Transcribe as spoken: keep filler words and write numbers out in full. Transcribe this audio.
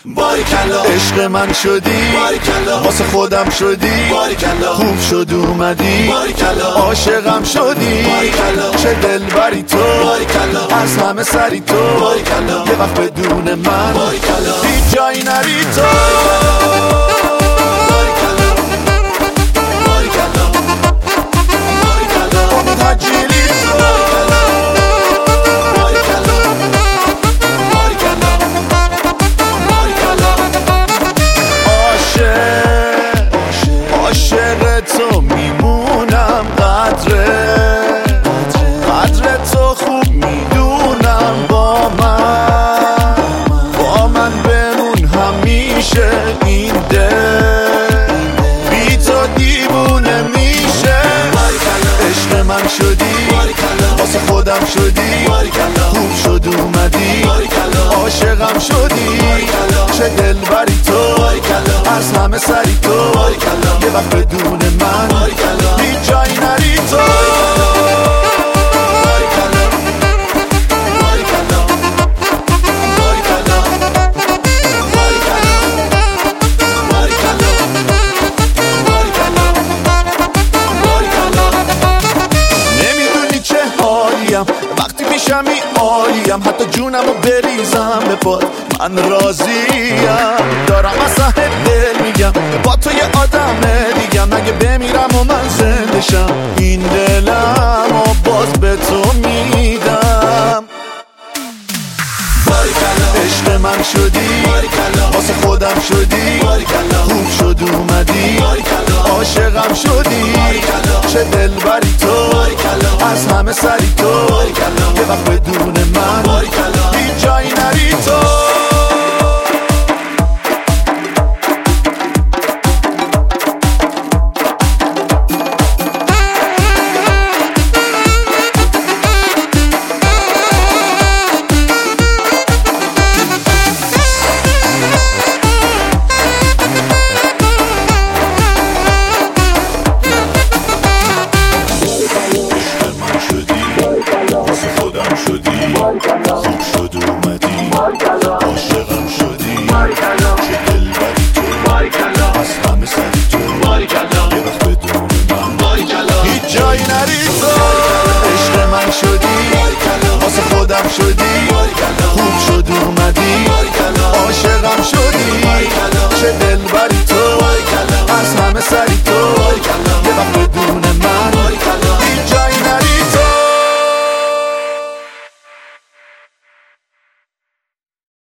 باریکلا عشق من شدی، باریکلا واسه خودم شدی، باریکلا خوب شد اومدی، باریکلا عاشقم شدی، باریکلا چه دلبری تو، باریکلا از همه سری تو، باریکلا یه وقت بدون من باریکلا هیچ جایی نری تو. عاشق تو میمونم، قدره قدر تو خوب میدونم، با من با من بمون همیشه، این دل بی تو دیوونه میشه. عشق من شدی، واسه خودم شدی، خوب شد اومدی، عاشقم شدی، چه دلبری تو، از همه سری تو، یه وقت بدون من هیچ جایی نری تو. نمیدونی چه حالیم وقتی میشمی عالیم، حتی جونم رو بریزم به پات من راضیم، دارم از ته دل میگم با تو یه آدم دیگم، اگه بمیرم و من زنده شم این دلم و باز به تو میدم. عشق من شدی، واسه خودم شدی، خوب شد اومدی، عاشقم شدی، چه دلبری تو، از همه سری تو، یه وقت بدون من هیچ جایی نری تو.